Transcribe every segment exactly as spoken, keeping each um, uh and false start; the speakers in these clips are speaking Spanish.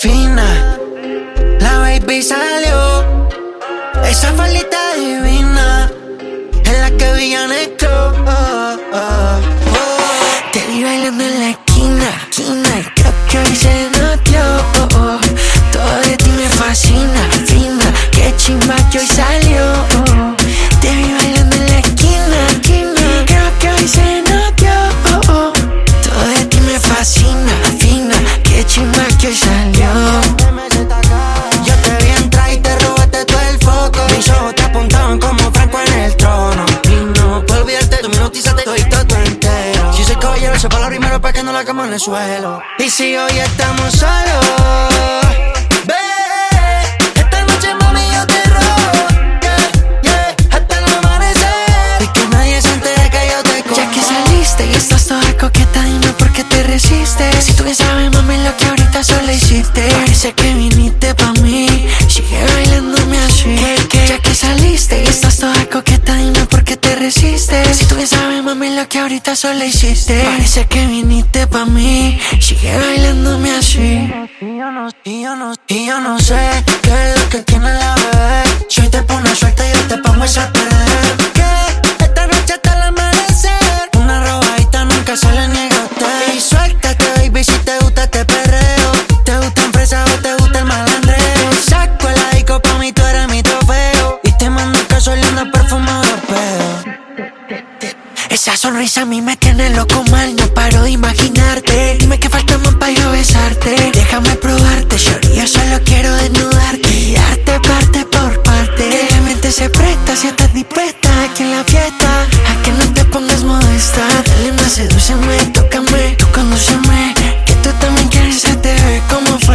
fina, la baby salió. Esa faldita divina es la que brilla en el club. Oh, oh, oh. Te vi bailando en la esquina, esquina, y creo que hoy se notó. Oh, oh. Todo de ti me fascina, fina, qué chimba que hoy salió. Oh. Te vi bailando en la esquina, esquina, creo que hoy se notó. Oh, oh. Todo de ti me fascina, fina, qué chimba que hoy salió. Yo te vi entrar y te robaste todo el foco. Mis ojos te apuntaban como Franco en el trono. Y no puedo olvidarte, tú me hipnotizaste todo y todo entero. Si soy caballero, sepa lo primero para que no la cama en el suelo. Y si hoy estamos solos, ve, esta noche mami yo te robo, yeah, yeah, hasta el amanecer. Y que nadie se entere que yo te cojo. Ya que saliste y estás toda coqueta, dime por qué te resistes. Si tú bien sabes, mami, lo que ahorita solo hiciste. Parece que viniste pa' mí, sigue bailándome así. ¿Qué, qué? Ya que saliste y estás toda coqueta, dime por qué te resistes. Si tú bien sabes, mami, lo que ahorita solo hiciste. Parece que viniste pa' mí, sigue bailándome así. Y yo no, y yo no, y yo no sé qué es lo que tiene la bebé. Si hoy te pone suerte, yo te pongo esa a perder. Que esta noche hasta el amanecer, una robadita nunca se le niega a usted. Y suéltate, baby, si te gusta este perreo. ¿Te gusta en fresa o te gusta el malandreo? Saco el disco, pa' mí tú eres mi trofeo. Y te mando un caso oliendo perfumado de pedo. Esa sonrisa a mí me tiene loco mal, no paro de imaginarte. Dime qué falta más pa' yo besarte. Déjame probarte, shorty, yo solo quiero desnudarte y darte parte por parte. Que la mente se presta si estás dispuesta aquí en la fiesta. A que no te pongas modesta, dale más, sedúceme, tócame, tú condúceme. Que tú también quieres, se te ve como fue.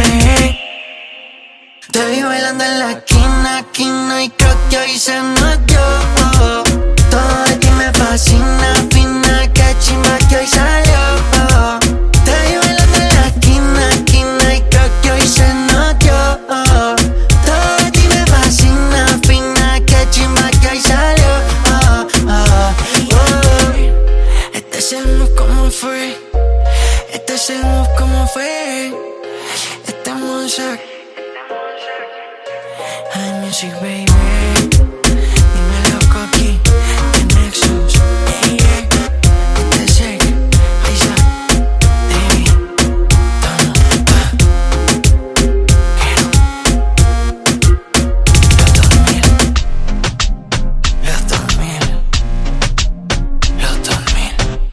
Te vi bailando en la esquina, esquina, y creo que hoy se notó. Todo de ti me fascina, fina, que chimba que hoy salió. Te vi bailando en la esquina, esquina, y creo que hoy se notó. Todo de ti me fascina, fina, que chimba que hoy salió. Oh, oh, oh. Este es el move como fue, este es el move como fue. Estamos aquí. High music, baby.